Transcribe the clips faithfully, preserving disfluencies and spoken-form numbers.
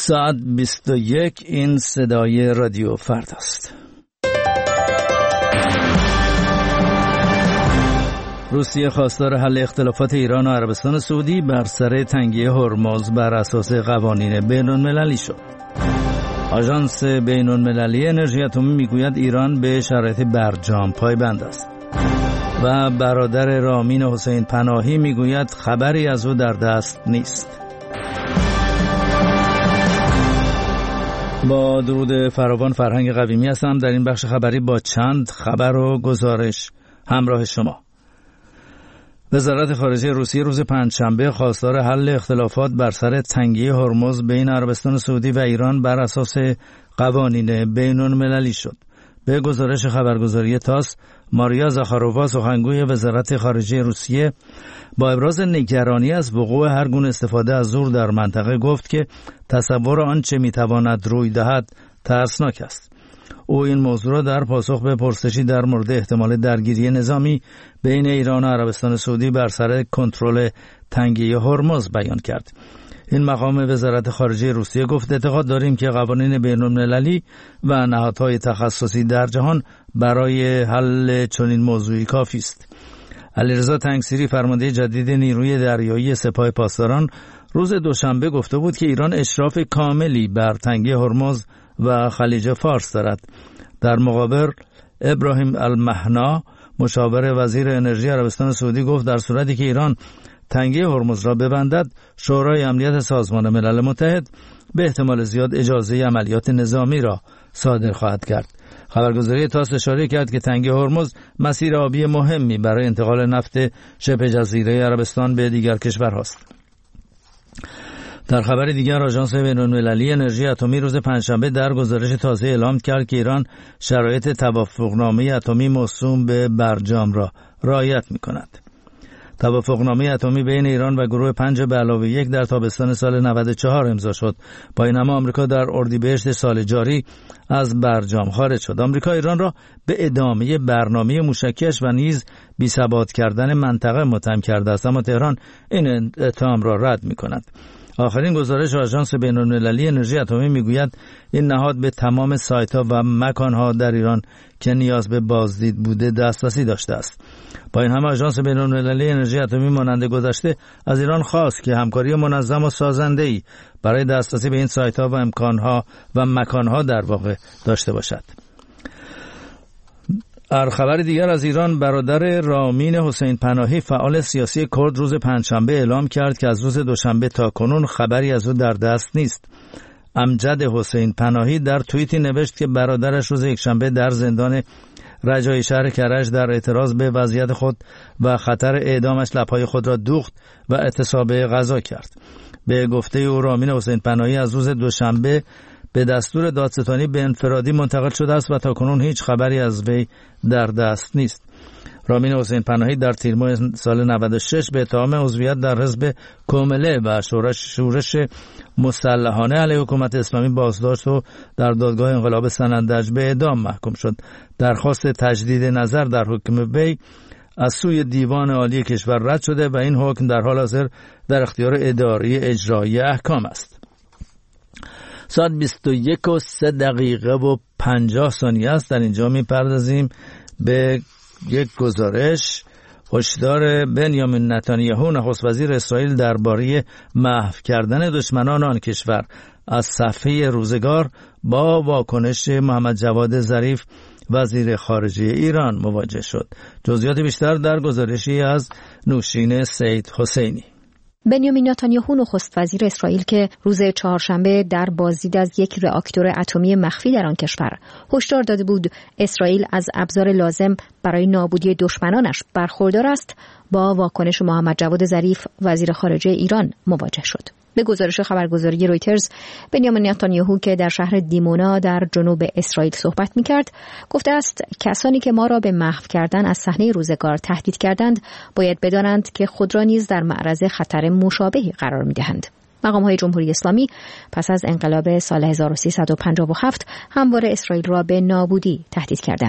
ساعت بیست و یک. این صدای رادیو فردا است. روسیه خواستار حل اختلافات ایران و عربستان سعودی بر سر تنگی هرمز بر اساس قوانین بین‌المللی شد. آژانس بین‌المللی انرژی اتمی میگوید ایران به شرایط برجام پایبند است و برادر رامین حسین پناهی میگوید خبری از او در دست نیست. با درود فراوان، فرهنگ قویمی هستم. در این بخش خبری با چند خبر و گزارش همراه شما. وزارت خارجه روسیه روز پنجشنبه خواستار حل اختلافات بر سر تنگی هرمز بین عربستان سعودی و ایران بر اساس قوانین بین‌المللی شد. به گزارش خبرگزاری تاس، ماریا زاخارووا سخنگوی وزارت خارجه روسیه با ابراز نگرانی از وقوع هر گونه استفاده از زور در منطقه گفت که تصور آنچه میتواند روی دهد ترسناک است. او این موضوع را در پاسخ به پرسشی در مورد احتمال درگیری نظامی بین ایران و عربستان سعودی بر سر کنترل تنگی هرمز بیان کرد. این مقام وزارت خارجه روسیه گفت اعتقاد داریم که قوانین بین‌المللی و نهادهای تخصصی در جهان برای حل چنین موضوعی کافی است. علیرضا تنگسیری، فرمانده جدید نیروی دریایی سپاه پاسداران، روز دوشنبه گفته بود که ایران اشراف کاملی بر تنگی هرمز و خلیج فارس دارد. در مقابل ابراهیم المهنا، مشاور وزیر انرژی عربستان سعودی، گفت در صورتی که ایران تنگی هرمز را ببندد، شورای امنیت سازمان ملل متحد به احتمال زیاد اجازه عملیات نظامی را صادر خواهد کرد. خبرگزاری تاس اشاره کرد که تنگی هرمز مسیر آبی مهمی برای انتقال نفت شبه جزیره عربستان به دیگر کشورهاست. در خبر دیگر، آژانس بین‌المللی انرژی اتمی روز پنجشنبه در گزارش تازه اعلام کرد که ایران شرایط توافقنامه اتمی موسوم به برجام را رعایت می‌کند. توافقنامه اتمی بین ایران و گروه پنج به علاوه یک در تابستان سال نود و چهار امضا شد. با این همه آمریکا در اردیبهشت سال جاری از برجام خارج شد. آمریکا ایران را به ادامه برنامه موشکیش و نیز بی‌ثبات کردن منطقه متهم کرده است، اما تهران این اتهام را رد می‌کند. آخرین گزارش آژانس بین‌المللی انرژی اتمی میگوید این نهاد به تمام سایت‌ها و مکان‌ها در ایران که نیاز به بازدید بوده دسترسی داشته است. با این همه آژانس بین‌المللی انرژی اتمی مانند گذشته از ایران خواست که همکاری منظم و سازنده‌ای برای دسترسی به این سایت‌ها و امکان‌ها و مکان‌ها در واقع داشته باشد. در خبر دیگر از ایران، برادر رامین حسین پناهی، فعال سیاسی کرد، روز پنجشنبه اعلام کرد که از روز دوشنبه تا کنون خبری از او در دست نیست. امجد حسین پناهی در توییتی نوشت که برادرش روز یکشنبه در زندان رجایی شهر کرج در اعتراض به وضعیت خود و خطر اعدامش لب‌های خود را دوخت و اعتصاب غذا کرد. به گفته او، رامین حسین پناهی از روز دوشنبه به دستور دادستانی به انفرادی منتقل شده است و تاکنون هیچ خبری از وی در دست نیست. رامین حسین پناهی در تیر ماه سال نود و شش به اتهام عضویت در حزب کومله و شورش شورش مسلحانه علیه حکومت اسلامی بازداشت و در دادگاه انقلاب سنندج به اعدام محکوم شد. درخواست تجدید نظر در حکم وی از سوی دیوان عالی کشور رد شده و این حکم در حال حاضر در اختیار اداره اجرایی احکام است. ساعت بیست و یک و سه دقیقه و پنجاه ثانیه است. در اینجا میپردازیم به یک گزارش. هشدار بنیامین نتانیاهو، نخست وزیر اسرائیل، درباره محو کردن دشمنان آن کشور از صفحه روزگار با واکنش محمد جواد ظریف، وزیر خارجه ایران، مواجه شد. جزئیات بیشتر در گزارشی از نوشین سید حسینی. بنیامین نتانیاهو، نخست وزیر اسرائیل، که روز چهارشنبه در بازدید از یک راکتور اتمی مخفی در آن کشور هشدار داده بود اسرائیل از ابزار لازم برای نابودی دشمنانش برخوردار است، با واکنش محمد جواد ظریف، وزیر خارجه ایران، مواجه شد. به گزارش خبرگزاری رویترز، بنیامین نتانیاهو که در شهر دیمونا در جنوب اسرائیل صحبت می‌کرد، گفته است کسانی که ما را به محو کردن از صحنه روزگار تهدید کردند باید بدانند که خود را نیز در معرض خطر مشابهی قرار می‌دهند. مقام‌های جمهوری اسلامی پس از انقلاب سال هزار و سیصد و پنجاه و هفت همواره اسرائیل را به نابودی تهدید کردند.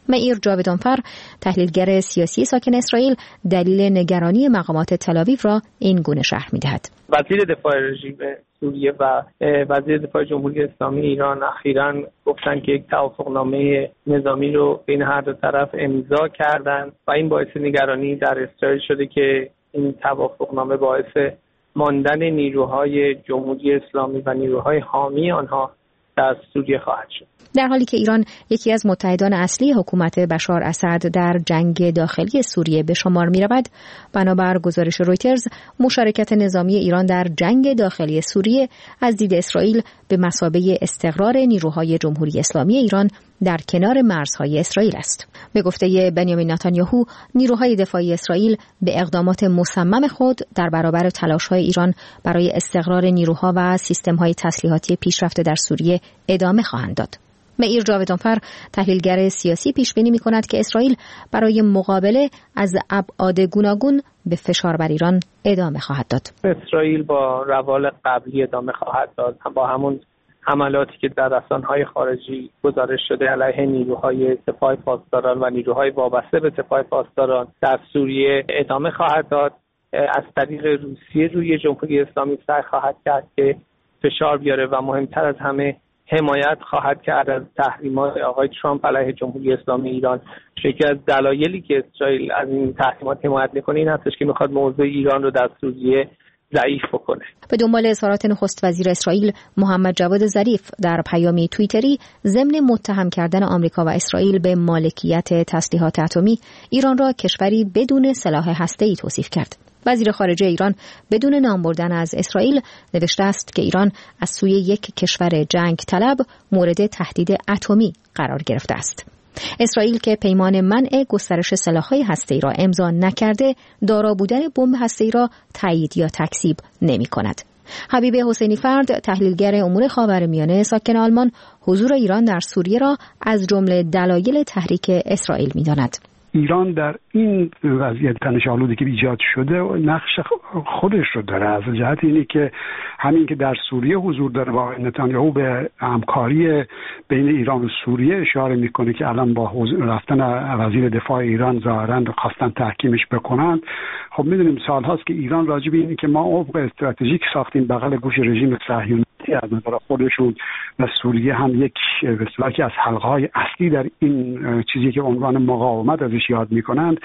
مئیر جاودانفر، تحلیلگر سیاسی ساکن اسرائیل، دلیل نگرانی مقامات تل‌آویو را این گونه شرح می‌دهد. وزیر دفاع رژیم سوریه و وزیر دفاع جمهوری اسلامی ایران اخیراً گفتن که یک توافقنامه نظامی رو بین هر دو طرف امضا کردند و این باعث نگرانی در اسرائیل شده که این توافقنامه باعث ماندن نیروهای جمهوری اسلامی و نیروهای حامی آنها در سوریه خواهد شد. در حالی که ایران یکی از متحدان اصلی حکومت بشار اسد در جنگ داخلی سوریه به شمار می رود، بنابر گزارش رویترز مشارکت نظامی ایران در جنگ داخلی سوریه از دید اسرائیل به مثابه استقرار نیروهای جمهوری اسلامی ایران در کنار مرزهای اسرائیل است. به گفته بنیامین نتانیاهو، نیروهای دفاعی اسرائیل به اقدامات مصمم خود در برابر تلاش‌های ایران برای استقرار نیروها و سیستم‌های تسلیحاتی پیشرفته در سوریه ادامه خواهند داد. مئیر جاودانفر، تحلیلگر سیاسی، پیش بینی می‌کند که اسرائیل برای مقابله از ابعاد گوناگون به فشار بر ایران ادامه خواهد داد. اسرائیل با روال قبلی ادامه خواهد داد، با همون حملاتی که در رسانه‌های خارجی گزارش شده علیه نیروهای سپاه پاسداران و نیروهای وابسته به سپاه پاسداران در سوریه ادامه خواهد داد. از طریق روسیه روی جمهوری اسلامی سعی خواهد کرد که فشار بیاره و مهمتر از همه حمایت خواهد کرد از تحریمات آقای ترامپ علیه جمهوری اسلامی ایران. یکی از دلایلی که اسرائیل از این تحریمات حمایت می‌کنه این هستش که می‌خواد موضع ایران رو در سوریه ضعیف بکنه. به دنبال اظهارات نخست وزیر اسرائیل محمد جواد ظریف در پیامی توییتری ضمن متهم کردن آمریکا و اسرائیل به مالکیت تسلیحات اتمی، ایران را کشوری بدون سلاح هسته‌ای توصیف کرد. وزیر خارجه ایران بدون نام بردن از اسرائیل نوشته است که ایران از سوی یک کشور جنگ طلب مورد تهدید اتمی قرار گرفته است. اسرائیل که پیمان منع گسترش سلاح‌های هسته‌ای را امضا نکرده، دارا بودن بمب هسته‌ای را تایید یا تکذیب نمی‌کند. حبیب حسینی فرد، تحلیلگر امور خاورمیانه ساکن آلمان، حضور ایران در سوریه را از جمله دلایل تحریک اسرائیل می‌داند. ایران در این وضعیت تنش‌آلودی که ایجاد شده نقش خودش رو داره، از جهت اینی که همین که در سوریه حضور داره و نتانیاهو به همکاری بین ایران و سوریه اشاره میکنه که الان با رفتن وزیر دفاع ایران ظاهراً خواستن تحکیمش بکنن. خب میدونیم سالهاست که ایران راجع به اینی که ما افق استراتژیک ساختیم بغل گوش رژیم صهیونیستی از نظر خودشون و سوریه هم یک وسیله‌ای از حلقه‌های اصلی در این چیزی که عنوان مقاومت ازش یاد میکنند،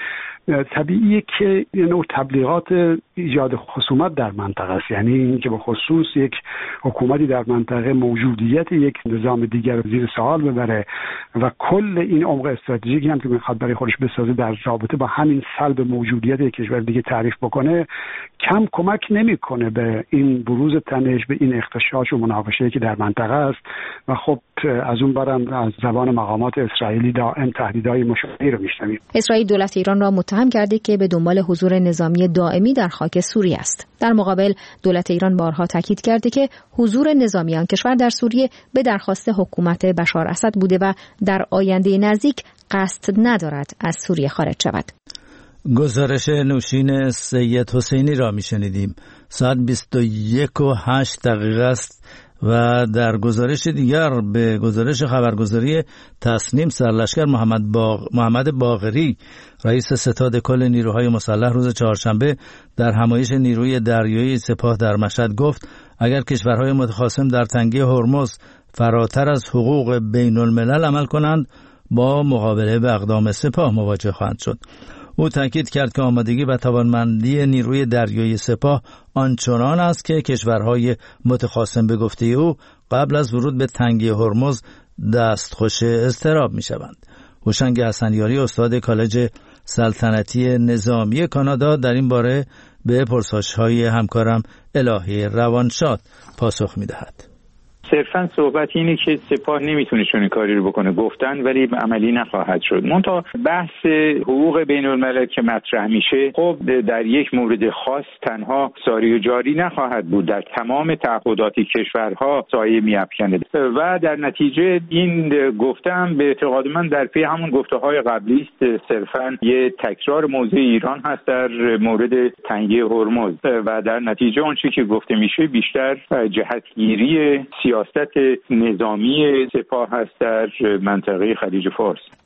طبیعیه که یه نوع تبلیغات ایجاد خصومت در منطقه است. یعنی اینکه به خصوص یک حکومتی در منطقه موجودیت یک نظام دیگر رو زیر سوال ببره و کل این عمق استراتژیکی هم که میخواد برای خودش بسازه در رابطه با همین سلب موجودیت یک کشور دیگه تعریف بکنه، کم کمک نمیکنه به این بروز تنش، به این اغتشاش و مناقشه‌ای که در منطقه است. و خب از اون برم از زبان مقامات اسرائیلی دائم تهدیدهای مشابهی رو میشنویم. اسرائیل دولت ایران را متهم کرده که به دنبال حضور نظامی دائمی در خاک سوریه است. در مقابل دولت ایران بارها تاکید کرده که حضور نظامی آن کشور در سوریه به درخواست حکومت بشار اسد بوده و در آینده نزدیک قصد ندارد از سوریه خارج شود. گزارش نوشین سید حسینی را میشنیدیم. ساعت بیست و یک و هشت دقیقه است و در گزارش دیگر به گزارش خبرگزاری تصنیم، سرلشکر محمد باغ... محمد باقری رئیس ستاد کل نیروهای مسلح روز چهارشنبه در همایش نیروی دریایی سپاه در مشهد گفت اگر کشورهای متخاصم در تنگه هرمز فراتر از حقوق بین الملل عمل کنند با مقابله به اقدام سپاه مواجه خواهند شد. او تاکید کرد که آمادگی و توانمندی نیروی دریایی سپاه آنچنان است که کشورهای متخاصم به گفته او قبل از ورود به تنگه هرمز دستخوش اضطراب می شوند. هوشنگ حسنیاری، استاد کالج سلطنتی نظامی کانادا، در این باره به پرسش‌های همکارم الهی روانشاد پاسخ می دهد. صرفاً صحبت اینه که سپاه نمیتونه چنین کاری رو بکنه، گفتن ولی عملی نخواهد شد. منتها بحث حقوق بین الملل که مطرح میشه، خب در یک مورد خاص تنها ساری و جاری نخواهد بود، در تمام تعهدات کشورها سایه میافکنه و در نتیجه این گفتم به اعتقاد من در پی همون گفته‌های قبلی است، صرفاً یه تکرار موضع ایران هست در مورد تنگه هرمز و در نتیجه اون چیزی که گفته میشه بیشتر جهتگیری سیاست نظامی سپاه هست در منطقه خلیج فارس.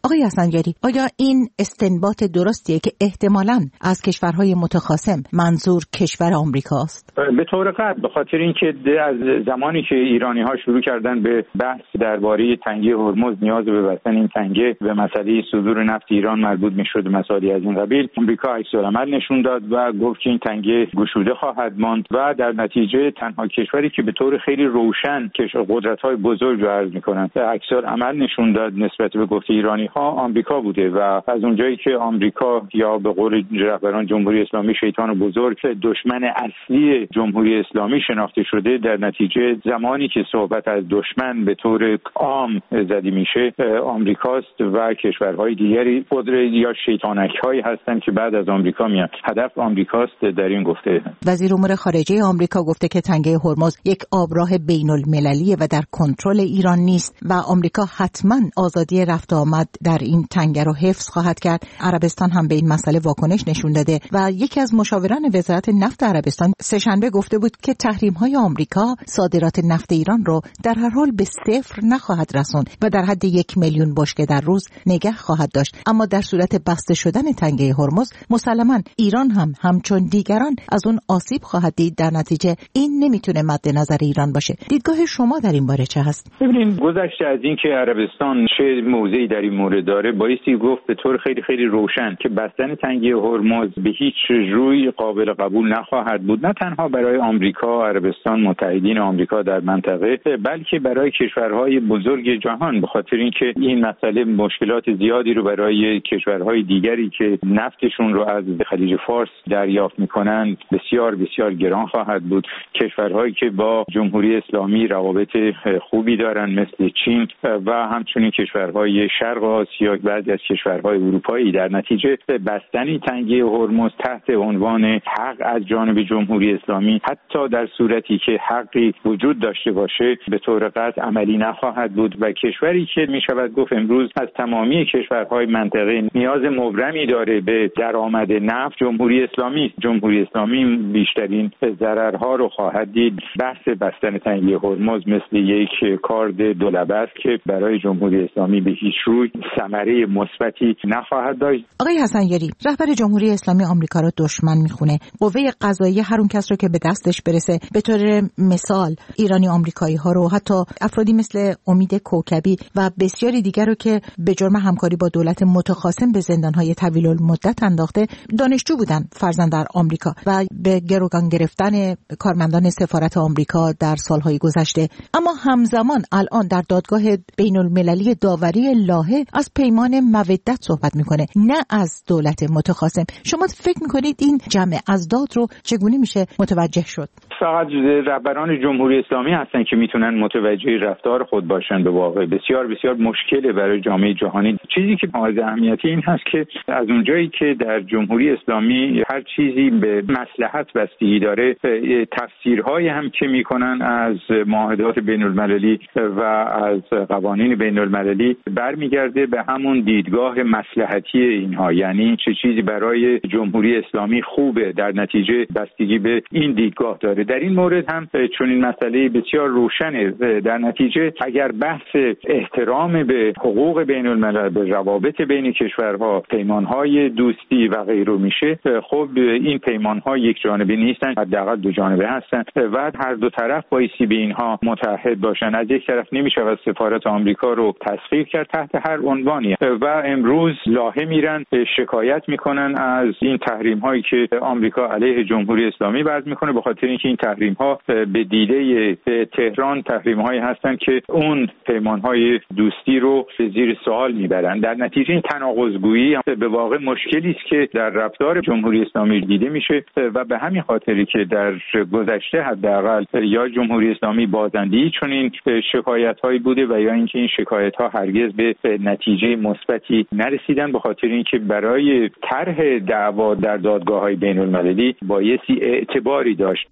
آقای حسنگری، آیا این استنباط درستیه که احتمالاً از کشورهای متخاصم منظور کشور آمریکاست؟ به طور قطع، به خاطر اینکه از زمانی که ایرانی‌ها شروع کردن به بحث درباره تنگه هرمز، نیاز به بستن این تنگه به مسئله صدور نفت ایران مربوط می‌شد، مسائلی از این قبیل، آمریکا عکس‌العمل نشون داد و گفت که این تنگه گشوده خواهد ماند و در نتیجه تنها کشوری که به طور خیلی روشن که قدرت‌های بزرگ رو عرض می‌کنن عکس‌العمل نشون داد نسبت به گفته ایرانی‌ها آمریکا بوده و از اونجایی که آمریکا یا به قول رهبران جمهوری اسلامی شیطان بزرگ دشمن اصلی جمهوری اسلامی شناخته شده، در نتیجه زمانی که صحبت از دشمن به طور عام زده میشه آمریکاست و کشورهای دیگری قدرت یا شیطانک‌هایی هستند که بعد از آمریکا میان. هدف آمریکاست در این گفته. وزیر امور خارجه آمریکا گفته که تنگه هرمز یک آبراه بین‌المللیه و در کنترل ایران نیست و آمریکا حتما آزادی رفت آمد در این تنگه رو حفظ خواهد کرد. عربستان هم به این مسئله واکنش نشون داده و یکی از مشاوران وزارت نفت عربستان سه‌شنبه گفته بود که تحریم‌های آمریکا صادرات نفت ایران رو در هر حال به صفر نخواهد رسوند و در حد یک میلیون بشکه در روز نگه خواهد داشت. اما در صورت بسته شدن تنگه هرمز مسلماً ایران هم همچون دیگران از اون آسیب خواهد دید. در نتیجه این نمیتونه مد نظر ایران باشه. دیدگاه شما در این باره چه هست؟ ببینید، گذشته از این که عربستان چه موضعی در این مورد داره بایستی گفت به طور خیلی خیلی روشن که بستن تنگه هرمز به هیچ روی قابل قبول نخواهد بود، نه تنها برای آمریکا، عربستان، متحدین آمریکا در منطقه، بلکه برای کشورهای بزرگ جهان، به خاطر اینکه این مسئله مشکلات زیادی رو برای کشورهای دیگری که نفتشون رو از خلیج فارس دریافت میکنن بسیار بسیار گران خواهد بود. کشورهایی که با جمهوری اسلامی روابط خوبی دارن مثل چین و همچنین کشورهای شرق آسیا، بعضی از کشورهای اروپایی، در نتیجه بستن تنگه هرمز تحت عنوان حق از جانب جمهوری اسلامی حتی در صورتی که حقی وجود داشته باشه به طور قطع عملی نخواهد بود و کشوری که می شود گفت امروز از تمامی کشورهای منطقه نیاز مبرمی داره به درآمد نفت جمهوری اسلامی. جمهوری اسلامی بیشترین ضررها رو خواهد دید. بحث بستن تنگه هرمز مثل یک کارد دولبه است که برای جمهوری اسلامی به هیچ روی ثمره مثبتی نخواهد داشت. آقای حسنگری، رهبر جمهوری اسلامی آمریکا رو دشمن میخونه. قوه قضاییه هر اون کس رو که به دستش برسه، به طور مثال ایرانی آمریکایی ها رو، حتی افرادی مثل امید کوکبی و بسیاری دیگر رو که به جرم همکاری با دولت متخاصم به زندانهای طویل المدت انداخته، دانشجو بودن فرضاً در آمریکا و به گروگان گرفتن کارمندان سفارت آمریکا در سالهای گذشته. اما همزمان الان در دادگاه بین المللی داوری لاهه از پیمان مودت صحبت میکنه، نه از دولت متخاصم. شما فکر میکنید این جمع ازداد رو چگونه میشه متوجه شد؟ فقط رهبران جمهوری اسلامی هستن که میتونن متوجه رفتار خود باشن. به واقع بسیار بسیار مشکله برای جامعه جهانی. چیزی که حائز اهمیتی این هست که از اونجایی که در جمهوری اسلامی هر چیزی به مصلحت بستگی داره، تفسیرهای هم که میکنن از معاهدات بین المللی و از قوانین بین المللی برمیگرده به همون دیدگاه مصلحتی اینها، یعنی چه چیزی برای جمهوری اسلامی خوبه در نتیجه بستگی به این دیدگاه داره. در این مورد هم چون این مسئله بسیار روشنه. در نتیجه اگر بحث احترام به حقوق بین الملل، به روابط بین کشورها، پیمانهای دوستی و غیره میشه، خب این پیمانها یک جانبه نیستن، حداقل دو جانبه هستن و هر دو طرف بایستی به اینها متحد باشن. از یک طرف نمیشه از سفارت آمریکا رو تسخیر کرد تحت هر عنوانی و امروز لاهه میرن شکایت میکنن از این تحریم هایی که آمریکا علیه جمهوری اسلامی وضع میکنه، به خاطر اینکه این تحریم ها به دیده تهران تحریم هایی هستن که اون پیمان های دوستی رو زیر سوال میبرن. در نتیجه این تناقض‌گویی به واقع مشکلی است که در رفتار جمهوری اسلامی دیده میشه و به همین خاطری که در گذشته حداقل یا جمهوری اسلامی بازندهی چون این شکایت هایی بوده و یا اینکه این شکایت ها هرگز به نتیجه مثبتی نرسیدن، به خاطر اینکه برای طرح دعوا در دادگاه های بین المللی بایستی اعتباری داشت.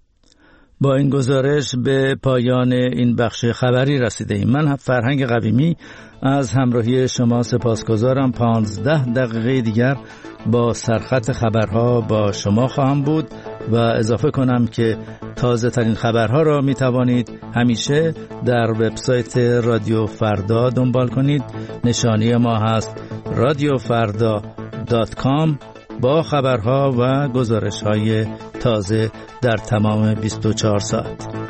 با این گزارش به پایان این بخش خبری رسیده ایم. من فرهنگ قویمی از همراهی شما سپاسگزارم. پانزده دقیقه دیگر با سرخط خبرها با شما خواهم بود و اضافه کنم که تازه ترین خبرها را می توانید همیشه در وبسایت رادیو فردا دنبال کنید. نشانی ما هست رادیو فردا دات کام با خبرها و گزارش‌های تازه در تمام بیست و چهار ساعت.